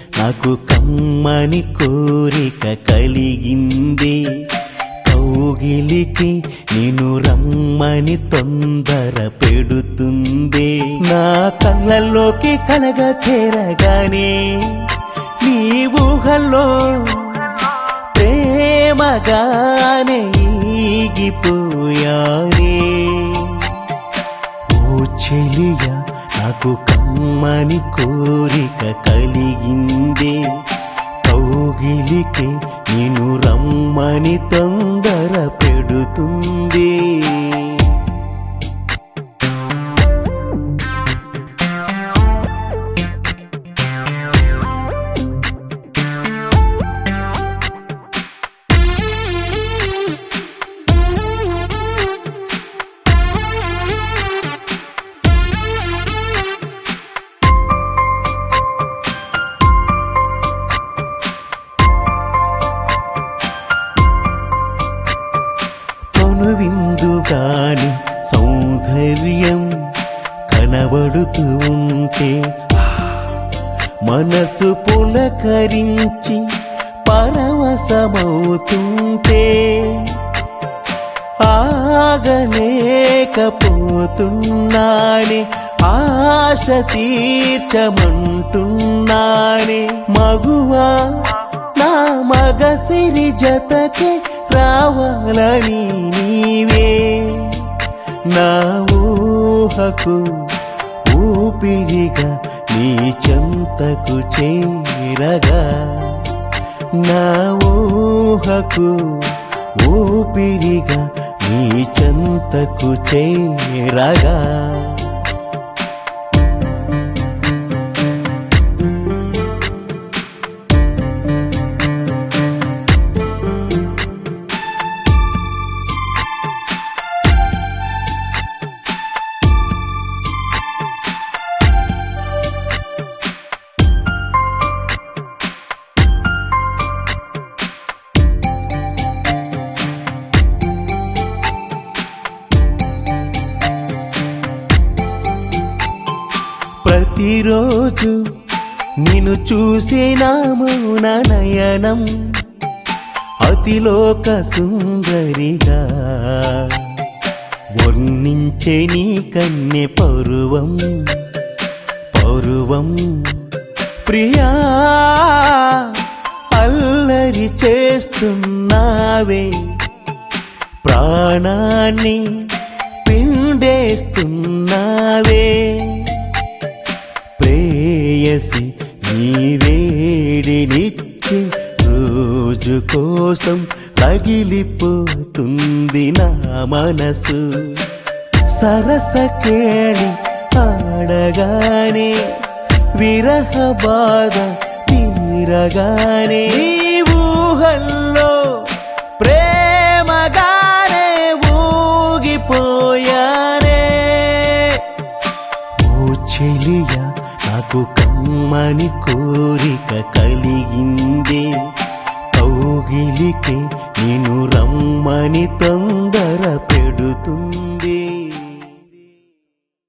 నాకు కమ్మని కోరిక కలిగింది, కౌగిలికి నిన్ను రమ్మని తొందర పెడుతుంది. నా కళ్ళల్లోకి కలగ చేరగానే నీ ఊహల్లో ప్రేమగానే ఈగిపోయానే. ఓ చెలియా నాకు కమ్మని కోరిక కలిగింది, కౌగిలికి నిన్ను రమ్మని తొందర పెడుతుంది. విందుగాని సౌందర్యం కనబడుతూ ఉంటే మనసు పులకరించి పరవశమవుతుంటే ఆగలేకపోతున్నానే, ఆశ తీర్చమంటున్నానే. మగువా నా మగసిరి జతకే రావాలని నీవే నా ఊహకు ఊపిరిగా నీ చెంతకు చేరగా, నా ఊహకు ఊపిరిగా నీ చెంతకు చేరగా. ప్రతిరోజు నిన్ను చూసిన మౌన నయనం అతిలోక సుందరిగా వర్ణించే నీ కన్నె పరువం పరువం. ప్రియా అల్లరి చేస్తున్నావే, ప్రాణాన్ని పిండేస్తున్నావే. ప్రేయసి నీ వేడినిచ్చి రోజు కోసం రగిలిపోతుంది నా మనసు. సరస కేళి ఆడగానే విరహ బాధ తీరగానే ఊహల్లో ప్రేమగానే ఊగిపోయానే. ఓ చెలియా నాకు కమ్మని కోరిక కలిగింది, కౌగిలికి నిన్ను రమ్మని తొందర పెడుతుంది.